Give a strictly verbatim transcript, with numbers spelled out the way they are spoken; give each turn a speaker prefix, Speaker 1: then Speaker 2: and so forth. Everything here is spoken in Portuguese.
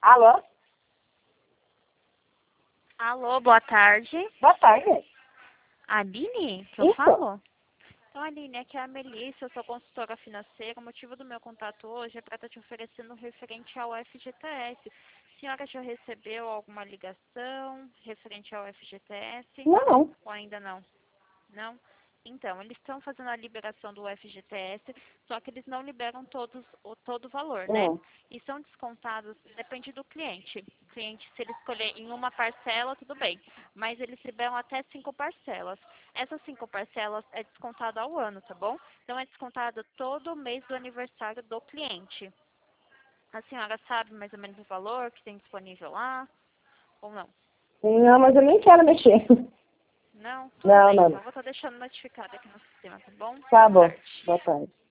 Speaker 1: Alô?
Speaker 2: Alô, boa tarde.
Speaker 1: Boa tarde.
Speaker 2: Aline, que eu
Speaker 1: Isso.
Speaker 2: falo? Então, Aline, aqui é a Melissa, eu sou consultora financeira. O motivo do meu contato hoje é para estar te oferecendo referente ao F G T S. A senhora já recebeu alguma ligação referente ao F G T S?
Speaker 1: Não.
Speaker 2: Ou ainda não? Não? Então, eles estão fazendo a liberação do F G T S, só que eles não liberam todos, o, todo o valor, né?
Speaker 1: Hum.
Speaker 2: E são descontados, depende do cliente. O cliente, se ele escolher em uma parcela, tudo bem. Mas eles liberam até cinco parcelas. Essas cinco parcelas é descontado ao ano, tá bom? Então, é descontado todo mês do aniversário do cliente. A senhora sabe mais ou menos o valor que tem disponível lá? Ou não?
Speaker 1: Não, mas eu nem quero mexer.
Speaker 2: Não? Tudo
Speaker 1: Não,
Speaker 2: bem,
Speaker 1: não.
Speaker 2: então eu vou estar deixando notificado aqui no sistema, tá bom?
Speaker 1: Tá
Speaker 2: Boa
Speaker 1: bom.
Speaker 2: tarde.
Speaker 1: Boa tarde.